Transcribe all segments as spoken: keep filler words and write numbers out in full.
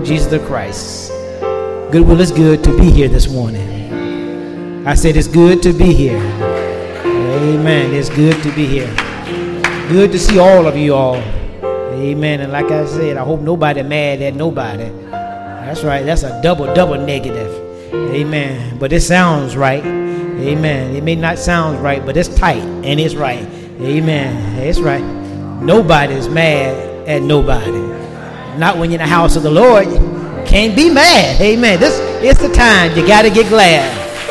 Lord Jesus Christ. Goodwill, it's good to be here this morning. I said it's good to be here. Amen. It's good to be here. Good to see all of you all. Amen. And like I said, I hope nobody mad at nobody. That's right. That's a double, double negative. Amen. But it sounds right. Amen. It may not sound right, but it's tight and it's right. Amen. It's right. Nobody's mad at nobody. Not when you're in the house of the Lord. You can't be mad. Amen. This is the time. You got to get glad.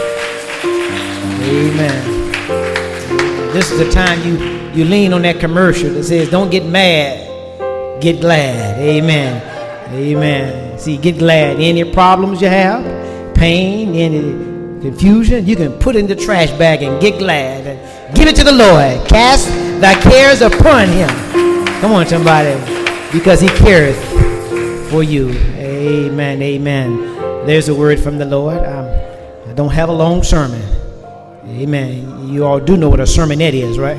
Amen. This is the time you, you lean on that commercial that says, don't get mad, get glad. Amen. Amen. See, get glad. Any problems you have, pain, any confusion, you can put it in the trash bag and get glad. And give it to the Lord. Cast thy cares upon him. Come on, somebody. Because he careth for you. Amen. Amen. There's a word from the Lord. Um, I don't have a long sermon. Amen. You all do know what a sermonette is, right?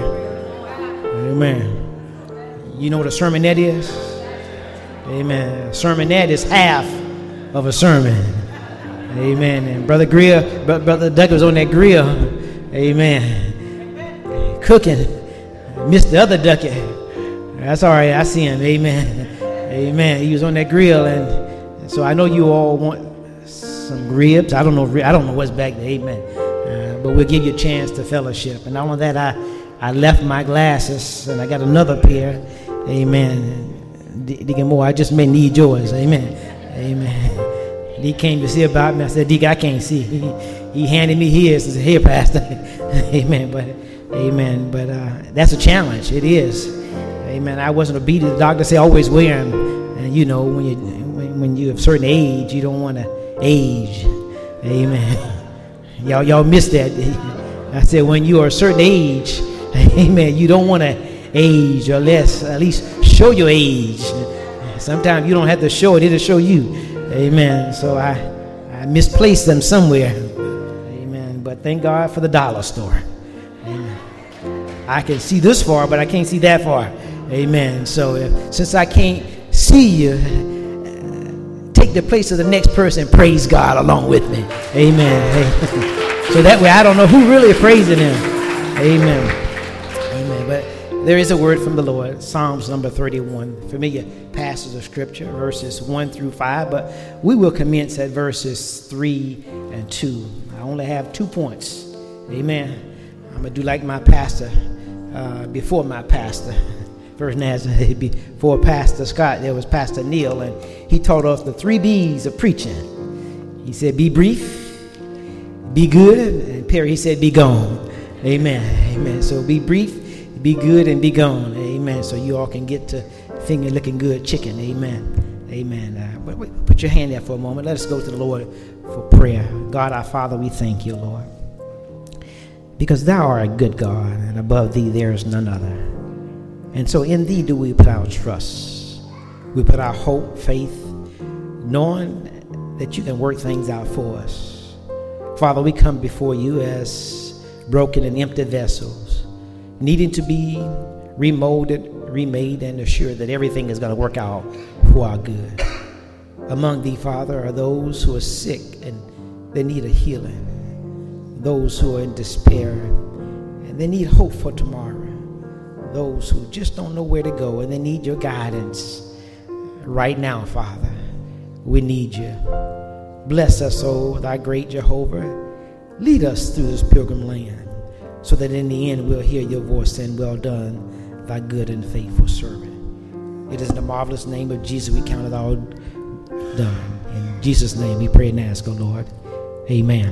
Amen. You know what a sermonette is? Amen. A sermonette is half of a sermon. Amen. And Brother Grill, Brother Duck was on that grill. Amen. Cooking. Missed the other ducky. That's all right. I see him. Amen. Amen. He was on that grill, and, and so I know you all want some ribs. I don't know. I don't know what's back there. Amen. Uh, but we'll give you a chance to fellowship. And not only that, I, I left my glasses, and I got another pair. Amen. Deacon Moore, I just may need yours. Amen. Amen. He came to see about me. I said, Deacon, I can't see. He, he handed me his and said, here, Pastor. Amen. But, amen. But uh, that's a challenge. It is. Amen. I wasn't obedient. The doctor said always wear them. And, you know, when you when, when you're of a certain age, you don't want to age. Amen. Y'all, y'all missed that. I said, when you are a certain age, amen, you don't want to age, or less, at least show your age. Sometimes you don't have to show it, it'll show you. Amen. So I, I misplaced them somewhere. Amen. But thank God for the dollar store. Amen. I can see this far, but I can't see that far. Amen. So if, since I can't see you, take the place of the next person, praise God along with me. Amen. So that way I don't know who really is praising him. Amen. Amen. But there is a word from the Lord. Psalms number thirty-one. Familiar passage of scripture, verses one through five. But we will commence at verses three and two. I only have two points. Amen. I'm going to do like my pastor, uh, before my pastor. First Nazareth, before Pastor Scott, there was Pastor Neil, and he taught us the three B's of preaching. He said, be brief, be good, and Perry, he said, be gone. Amen. Amen. So be brief, be good, and be gone. Amen. So you all can get to finger looking good chicken. Amen. Amen. Uh, put your hand there for a moment. Let us go to the Lord for prayer. God, our Father, we thank you, Lord, because thou art a good God, and above thee there is none other. And so in thee do we put our trust. We put our hope, faith, knowing that you can work things out for us. Father, we come before you as broken and empty vessels, needing to be remolded, remade, and assured that everything is going to work out for our good. Among thee, Father, are those who are sick and they need a healing. Those who are in despair and they need hope for tomorrow. Those who just don't know where to go and they need your guidance right now, Father. We need you. Bless us, oh, thy great Jehovah. Lead us through this pilgrim land so that in the end we'll hear your voice saying, well done, thy good and faithful servant. It is in the marvelous name of Jesus we count it all done. In Jesus' name we pray and ask, oh Lord. Amen.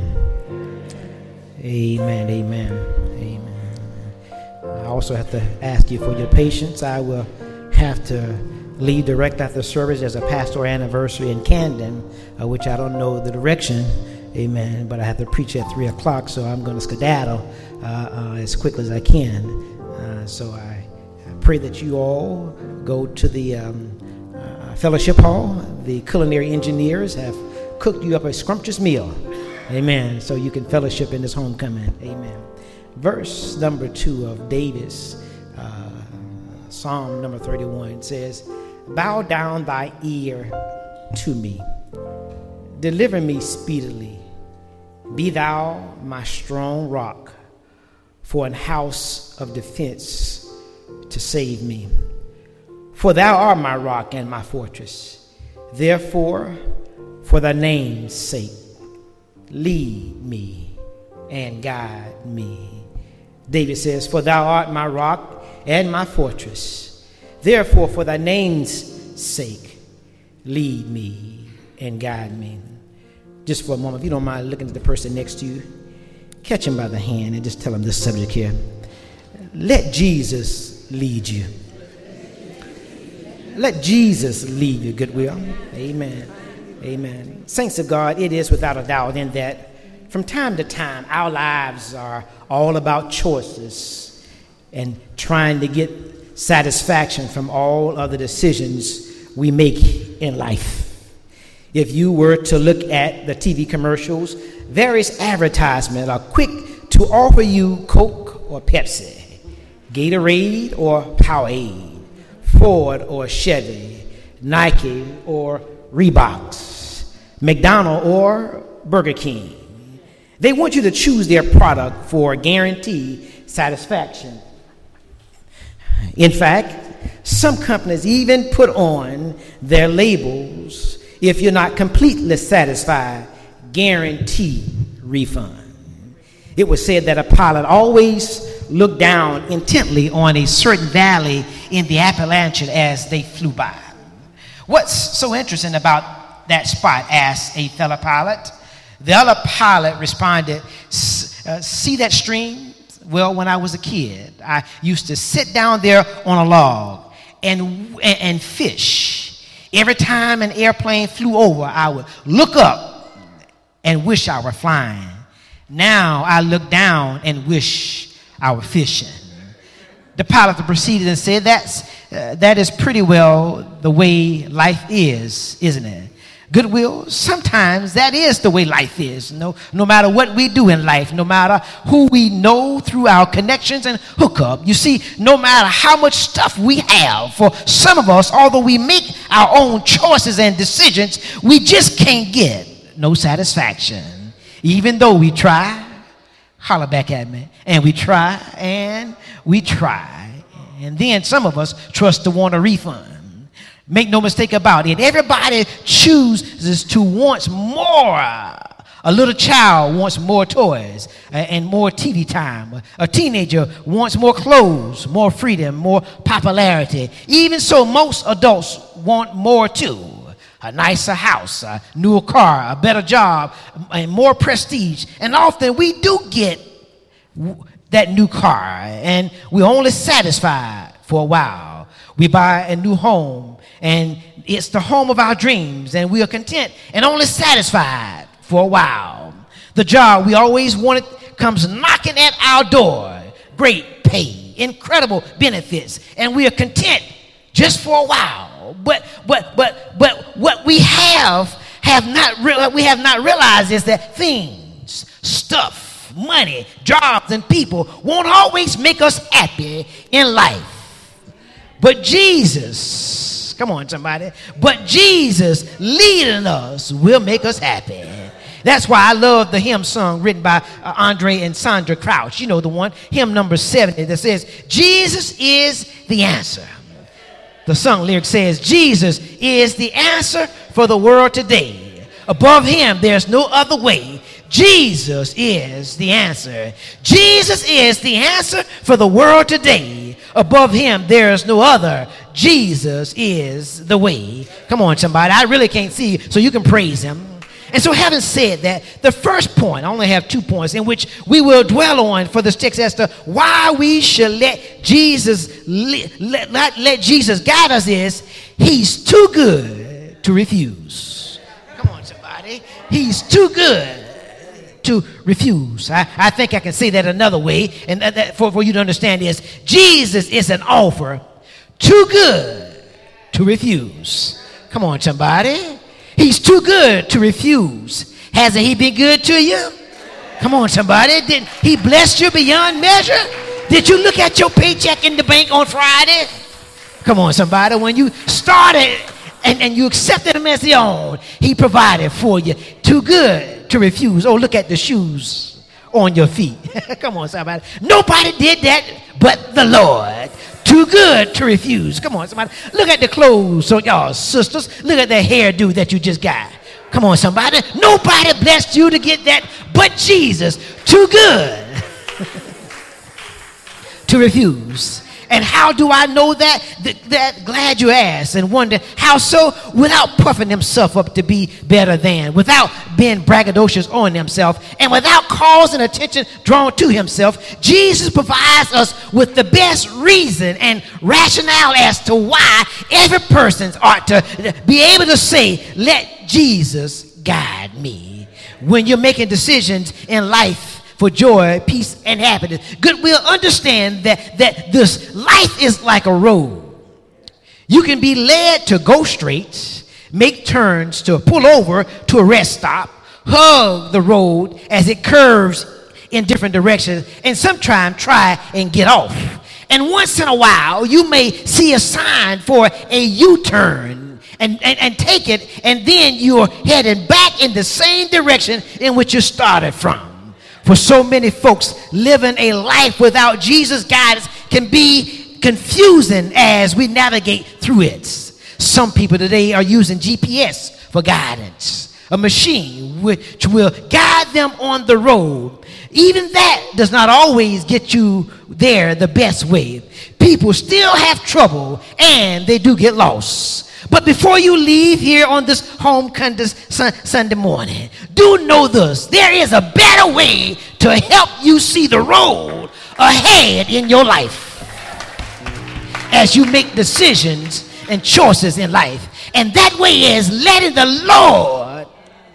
Amen, amen, amen. I also have to ask you for your patience. I will have to leave direct after service. There's a pastoral anniversary in Camden, uh, which I don't know the direction. Amen. But I have to preach at three o'clock, so I'm going to skedaddle uh, uh, as quickly as I can. Uh, so I, I pray that you all go to the um, uh, fellowship hall. The culinary engineers have cooked you up a scrumptious meal. Amen. So you can fellowship in this homecoming. Amen. Verse number two of David's uh, Psalm number thirty-one says, bow down thy ear to me. Deliver me speedily. Be thou my strong rock, for an house of defense to save me. For thou art my rock and my fortress. Therefore, for thy name's sake, lead me and guide me. David says, for thou art my rock and my fortress. Therefore, for thy name's sake, lead me and guide me. Just for a moment, if you don't mind looking at the person next to you, catch him by the hand and just tell him this subject here. Let Jesus lead you. Let Jesus lead you, Goodwill. Amen. Amen. Saints of God, it is without a doubt in that from time to time, our lives are all about choices and trying to get satisfaction from all of the decisions we make in life. If you were to look at the T V commercials, various advertisements are quick to offer you Coke or Pepsi, Gatorade or Powerade, Ford or Chevy, Nike or Reeboks, McDonald's or Burger King. They want you to choose their product for guaranteed satisfaction. In fact, some companies even put on their labels, if you're not completely satisfied, guarantee refund. It was said that a pilot always looked down intently on a certain valley in the Appalachian as they flew by. What's so interesting about that spot? Asked a fellow pilot. The other pilot responded, uh, see that stream? Well, when I was a kid, I used to sit down there on a log and, and, and fish. Every time an airplane flew over, I would look up and wish I were flying. Now I look down and wish I were fishing. The pilot proceeded and said, That's, uh, that is pretty well the way life is, isn't it? Goodwill, sometimes that is the way life is. No, no matter what we do in life, no matter who we know through our connections and hookup. You see, no matter how much stuff we have, for some of us, although we make our own choices and decisions, we just can't get no satisfaction. Even though we try, holler back at me, and we try, and we try. And then some of us trust to want a refund. Make no mistake about it. Everybody chooses to want more. A little child wants more toys and more T V time. A teenager wants more clothes, more freedom, more popularity. Even so, most adults want more too. A nicer house, a newer car, a better job, and more prestige. And often we do get that new car, and we're only satisfied for a while. We buy a new home, and it's the home of our dreams, and we are content and only satisfied for a while. The job we always wanted comes knocking at our door. Great pay, incredible benefits, and we are content just for a while. But but but but what we have have not re- we have not realized is that things, stuff, money, jobs, and people won't always make us happy in life. But Jesus, come on somebody, but Jesus leading us will make us happy. That's why I love the hymn song written by uh, Andre and Sandra Crouch. You know the one, hymn number seventy, that says, Jesus is the answer. The song lyric says, Jesus is the answer for the world today. Above him, there's no other way. Jesus is the answer. Jesus is the answer for the world today. Above him, there's no other. Jesus is the way. Come on, somebody. I really can't see you, so you can praise him. And so having said that, the first point, I only have two points in which we will dwell on for this text as to why we should let Jesus let, let, let Jesus guide us is he's too good to refuse. Come on, somebody. He's too good to refuse. I, I think I can say that another way, and that, that for, for you to understand is Jesus is an offer too good to refuse. Come on, somebody. He's too good to refuse. Hasn't he been good to you? Come on, somebody. Did he bless you beyond measure? Did you look at your paycheck in the bank on Friday? Come on, somebody. When you started and, and you accepted him as your own, he provided for you. Too good to refuse. Oh, look at the shoes on your feet. Come on, somebody. Nobody did that but the Lord. Too good to refuse. Come on, somebody. Look at the clothes on y'all sisters. Look at the hairdo that you just got. Come on, somebody. Nobody blessed you to get that but Jesus. Too good to refuse. And how do I know that? Th- that glad you asked and wonder how so? Without puffing himself up to be better than, without being braggadocious on himself, and without causing attention drawn to himself. Jesus provides us with the best reason and rationale as to why every person ought to be able to say, let Jesus guide me. When you're making decisions in life for joy, peace, and happiness, goodwill, understand that, that this life is like a road. You can be led to go straight, make turns, to pull over to a rest stop, hug the road as it curves in different directions, and sometimes try and get off. And once in a while, you may see a sign for a U-turn and, and, and take it, and then you're heading back in the same direction in which you started from. For so many folks, living a life without Jesus' guidance can be confusing as we navigate through it. Some people today are using G P S for guidance, a machine which will guide them on the road. Even that does not always get you there the best way. People still have trouble and they do get lost. But before you leave here on this home Sunday morning, do know this. There is a better way to help you see the road ahead in your life as you make decisions and choices in life. And that way is letting the Lord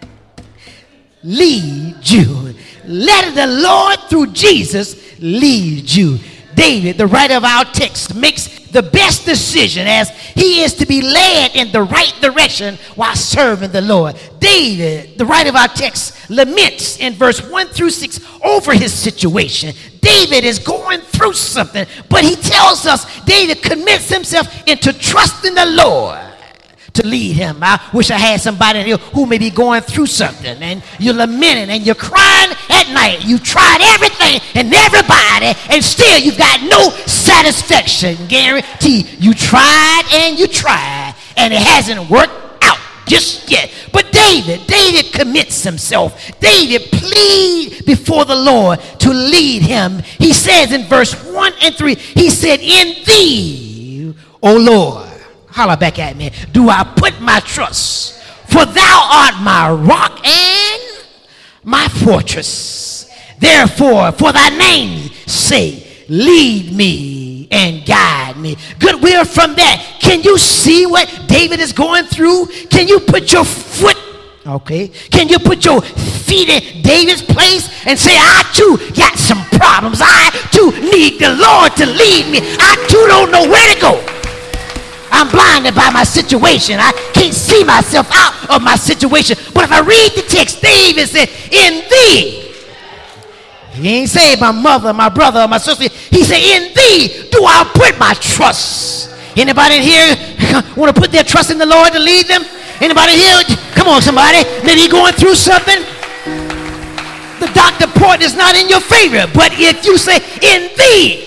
lead you. Letting the Lord through Jesus lead you. David, the writer of our text, makes the best decision as he is to be led in the right direction while serving the Lord. David, the writer of our text, laments in verse one through six over his situation. David is going through something, but he tells us David commits himself into trusting the Lord to lead him. I wish I had somebody here who may be going through something and you're lamenting and you're crying at night. You tried everything and everybody and still you've got no satisfaction. Guarantee you tried and you tried and it hasn't worked out just yet. But David, David commits himself. David pleads before the Lord to lead him. He says in verse one and three, he said, in thee, O Lord, holler back at me, do I put my trust, for thou art my rock and my fortress. Therefore, for thy name's sake, lead me and guide me. Goodwill from that. Can you see what David is going through? Can you put your foot, okay, can you put your feet in David's place and say, I too got some problems. I too need the Lord to lead me. I too don't know where to go. I'm blinded by my situation. I can't see myself out of my situation. But if I read the text, David said, in thee. He ain't say my mother, my brother, my sister. He said, in thee do I put my trust. Anybody in here want to put their trust in the Lord to lead them? Anybody here? Come on, somebody. Maybe you're going through something. The doctor report is not in your favor. But if you say, in thee.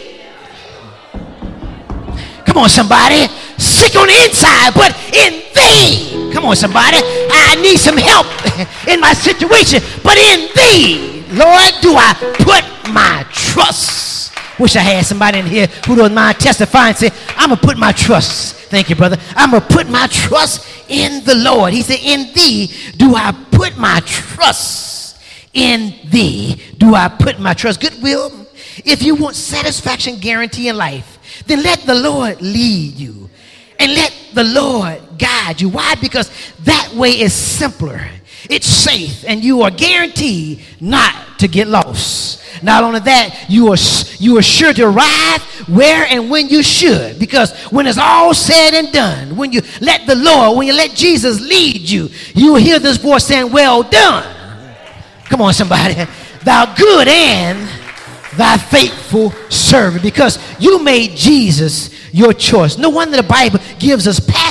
Come on, somebody. Sick on the inside, but in thee. Come on, somebody. I need some help in my situation, but in thee, Lord, do I put my trust. Wish I had somebody in here who don't mind testifying and say, I'm going to put my trust. Thank you, brother. I'm going to put my trust in the Lord. He said, in thee do I put my trust. In thee do I put my trust. Goodwill, if you want satisfaction guarantee in life, then let the Lord lead you. And let the Lord guide you. Why? Because that way is simpler. It's safe. And you are guaranteed not to get lost. Not only that, you are, you are sure to arrive where and when you should. Because when it's all said and done, when you let the Lord, when you let Jesus lead you, you will hear this voice saying, well done. Come on, somebody. Thou good and thy faithful servant. Because you made Jesus your choice. No wonder the Bible gives us passages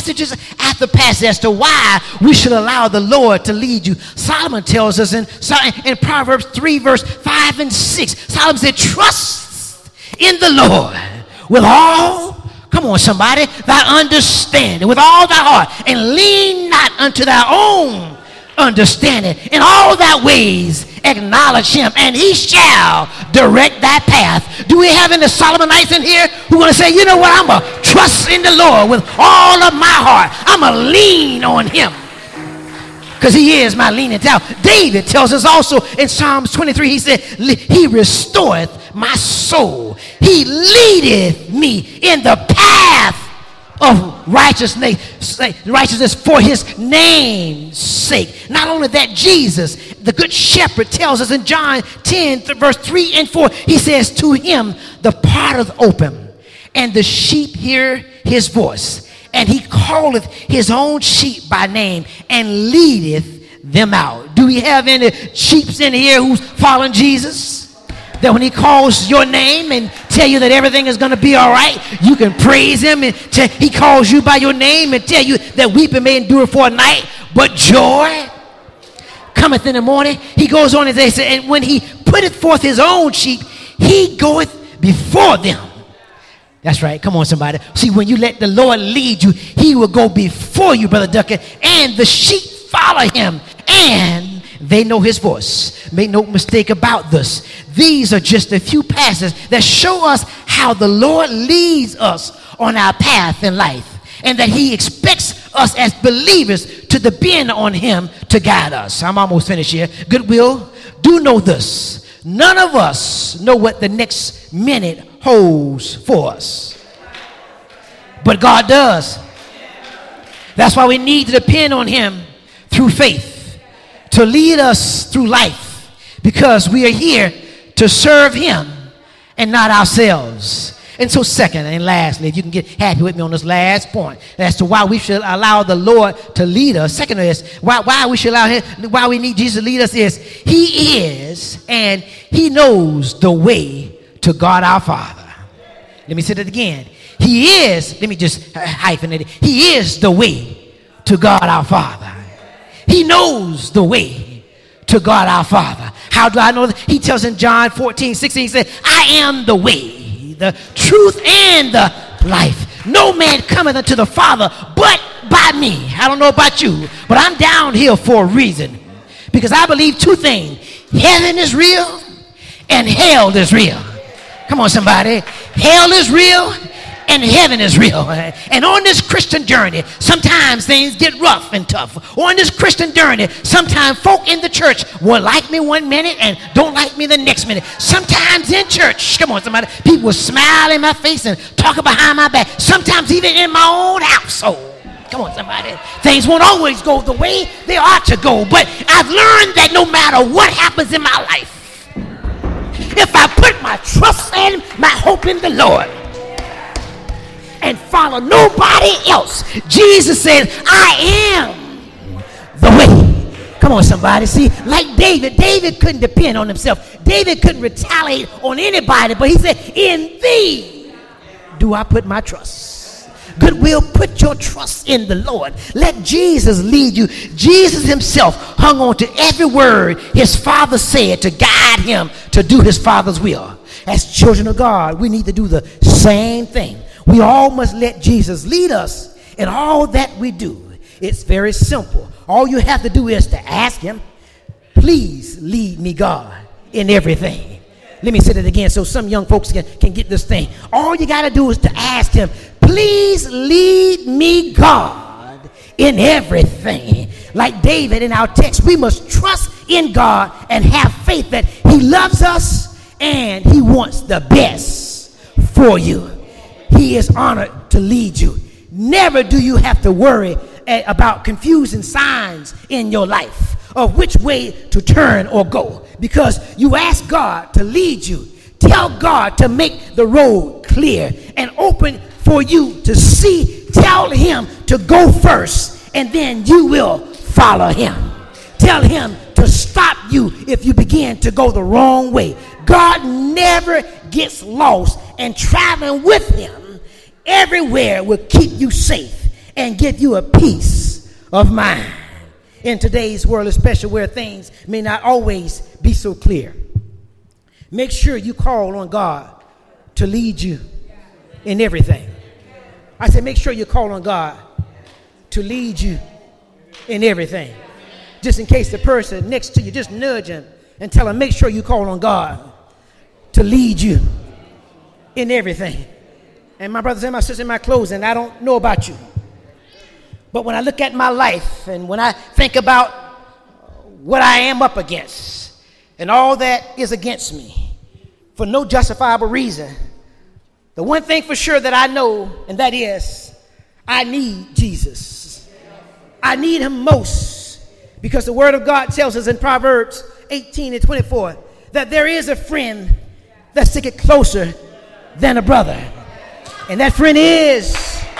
passages after passage as to why we should allow the Lord to lead you. Solomon tells us in, in Proverbs three, verse five and six, Solomon said, trust in the Lord with all, come on somebody, thy understanding, with all thy heart, and lean not unto thy own understanding. In all thy ways acknowledge him, and he shall direct thy path. Do we have any Solomonites in here who want to say, you know what, I'm going to trust in the Lord with all of my heart. I'm going to lean on him because he is my leaning tower. David tells us also in Psalms twenty-three, he said, he restoreth my soul. He leadeth me in the path of righteousness, righteousness for his name's sake. Not only that, Jesus, the good shepherd, tells us in John ten, verse three and four, he says, to him the path open, and the sheep hear his voice, and he calleth his own sheep by name, and leadeth them out. Do we have any sheep in here who's following Jesus? That when he calls your name and tell you that everything is going to be all right, you can praise him. And t- he calls you by your name and tell you that weeping may endure for a night, but joy cometh in the morning. He goes on and says, and when he putteth forth his own sheep, he goeth before them. That's right. Come on, somebody. See, when you let the Lord lead you, he will go before you, Brother Duckett, and the sheep follow him, and they know his voice. Make no mistake about this. These are just a few passages that show us how the Lord leads us on our path in life, and that he expects us as believers to depend on him to guide us. I'm almost finished here. Goodwill, do know this. None of us know what the next minute holds for us, but God does. That's why we need to depend on him through faith to lead us through life, because we are here to serve him and not ourselves. And so second and lastly, if you can get happy with me on this last point as to why we should allow the Lord to lead us. Second is why, why we should allow him, why we need Jesus to lead us is he is and he knows the way to God our Father. Let me say that again. He is, let me just hyphenate it. He is the way to God our Father. He knows the way to God our Father. How do I know that? He tells in John fourteen, sixteen, he said, I am the way, the truth, and the life. No man cometh unto the Father but by me. I don't know about you, but I'm down here for a reason. Because I believe two things. Heaven is real and hell is real. Come on, somebody. Hell is real and heaven is real. And on this Christian journey, sometimes things get rough and tough. On this Christian journey, sometimes folk in the church will like me one minute and don't like me the next minute. Sometimes in church, come on somebody, people will smile in my face and talk behind my back. Sometimes even in my own household. Come on somebody. Things won't always go the way they ought to go. But I've learned that no matter what happens in my life, if I put my trust and my hope in the Lord, and follow nobody else, Jesus said, I am the way. Come on, somebody. See, like David, David couldn't depend on himself. David couldn't retaliate on anybody, but he said, in thee do I put my trust. Goodwill, put your trust in the Lord. Let Jesus lead you. Jesus himself hung on to every word his Father said to guide him to do his Father's will. As children of God, we need to do the same thing. We all must let Jesus lead us in all that we do. It's very simple. All you have to do is to ask him, please lead me, God, in everything. Let me say that again so some young folks can, can get this thing. All you got to do is to ask him, please lead me, God, in everything. Like David in our text, we must trust in God and have faith that he loves us and he wants the best for you. He is honored to lead you. Never do you have to worry about confusing signs in your life of which way to turn or go, because you ask God to lead you. Tell God to make the road clear and open for you to see. Tell him to go first, and then you will follow him. Tell him to stop you if you begin to go the wrong way. God never gets lost, and traveling with him everywhere will keep you safe and give you a peace of mind. In today's world, especially where things may not always be so clear, make sure you call on God to lead you in everything. I said, make sure you call on God to lead you in everything. Just in case the person next to you, just nudge him and tell him, make sure you call on God to lead you in everything. And my brothers and my sisters, in my closing, I don't know about you, but when I look at my life and when I think about what I am up against and all that is against me for no justifiable reason, the one thing for sure that I know, and that is, I need Jesus. I need him most, because the word of God tells us in Proverbs eighteen and twenty-four that there is a friend that sticketh closer than a brother. And that friend is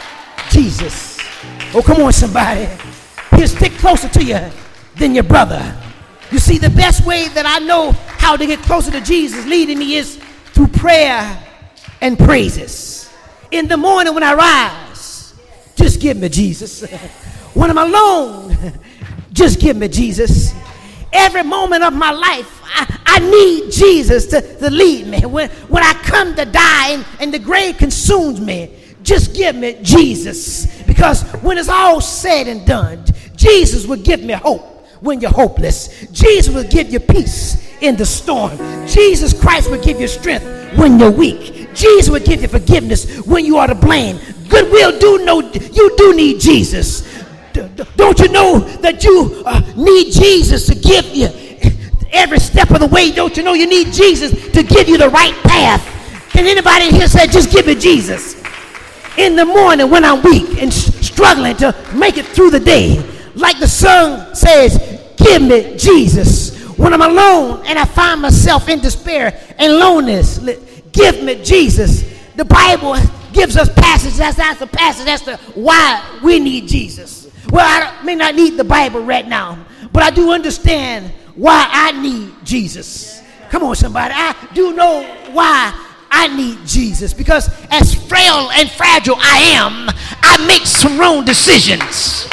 Jesus. Oh, come on, somebody. He'll stick closer to you than your brother. You see, the best way that I know how to get closer to Jesus leading me is through prayer and praises. In the morning when I rise, just give me Jesus. When I'm alone, just give me Jesus. Every moment of my life, I, I need Jesus to, to lead me. When, when I come to die and, and the grave consumes me, just give me Jesus. Because when it's all said and done, Jesus will give me hope when you're hopeless. Jesus will give you peace in the storm. Jesus Christ will give you strength when you're weak. Jesus will give you forgiveness when you are to blame. Goodwill, do know you do need Jesus. Don't you know that you uh, need Jesus to give you every step of the way? Don't you know you need Jesus to give you the right path? Can anybody in here say, just give me Jesus? In the morning when I'm weak and sh- struggling to make it through the day, like the song says, give me Jesus. When I'm alone and I find myself in despair and loneliness, give me Jesus. The Bible gives us passages as a passage as to why we need Jesus. Well, I may not need the Bible right now, but I do understand why I need Jesus. Come on, somebody. I do know why I need Jesus, because as frail and fragile I am, I make some wrong decisions.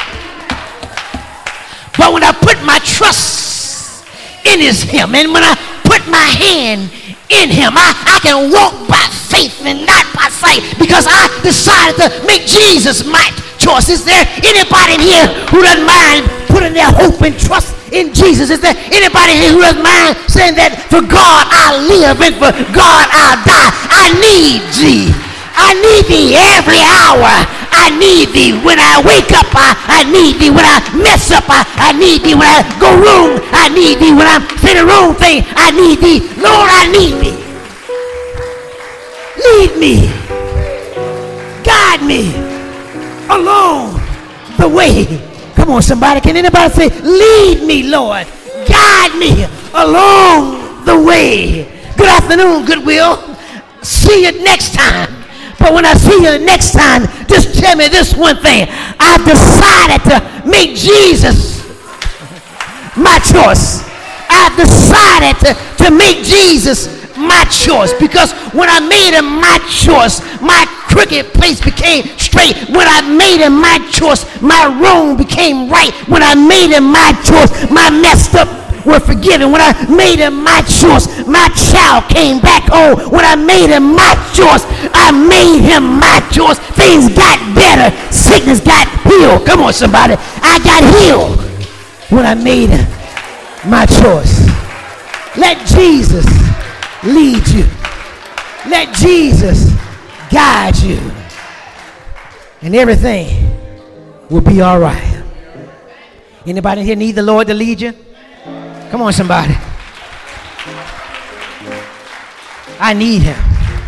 But when I put my trust in his him, and when I put my hand in him, I, I can walk by faith and not by sight, because I decided to make Jesus my choice. Is there anybody in here who doesn't mind putting their hope and trust in Jesus? Is there anybody here who doesn't mind saying that for God I live and for God I die? I need thee. I need thee every hour. I need thee when I wake up. I, I need thee when I mess up. I, I need thee when I go wrong. I need thee when I'm saying the wrong thing. I need thee. Lord, I need thee. Lead me. Guide me along the way. Come on, somebody. Can anybody say, lead me, Lord. Guide me along the way. Good afternoon, Goodwill. See you next time. But when I see you next time, just tell me this one thing. I've decided to make Jesus my choice. I've decided to, to make Jesus my choice, because when I made him my choice, my crooked place became straight. When I made him my choice, my wrong became right. When I made him my choice, my messed up were forgiven. When I made him my choice, my child came back home. When I made him my choice, I made him my choice. Things got better. Sickness got healed. Come on, somebody. I got healed when I made him my choice. Let Jesus lead you. Let Jesus guide you, and everything will be all right. Anybody here need the Lord to lead you? Come on, somebody. I need him.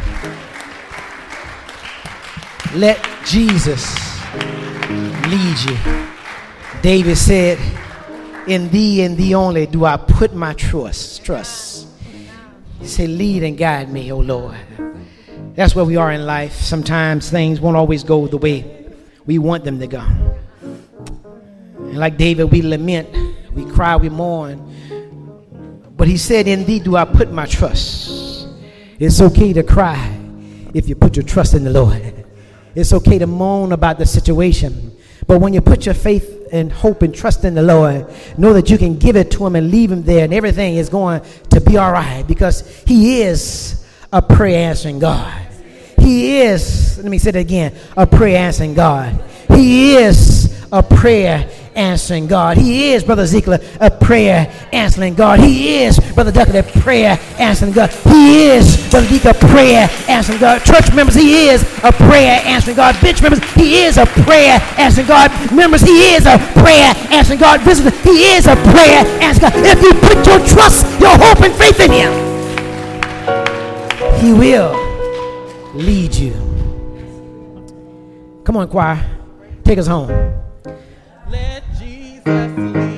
Let Jesus lead you. David said, in thee and thee only do I put my trust. Trust. He said, lead and guide me, O Lord. That's where we are in life. Sometimes things won't always go the way we want them to go. And like David, we lament, we cry, we mourn. But he said, in thee do I put my trust. It's okay to cry if you put your trust in the Lord. It's okay to moan about the situation, But when you put your faith and hope and trust in the Lord, know that you can give it to him and leave him there, and everything is going to be all right, because he is a prayer answering God. He is, let me say that again, a prayer answering God. He is a prayer answering God. He is, Brother Ezekiel, a prayer answering God. He is, Brother Duckett, a prayer answering God. He is, Brother Deacon, a prayer answering God. Church members, he is a prayer answering God. Bench members, he is a prayer answering God. Members, he is a prayer answering God. Visitors, he is a prayer answering God. If you put your trust, your hope, and faith in him, he will lead you. Come on, choir. Take us home. Let Jesus lead.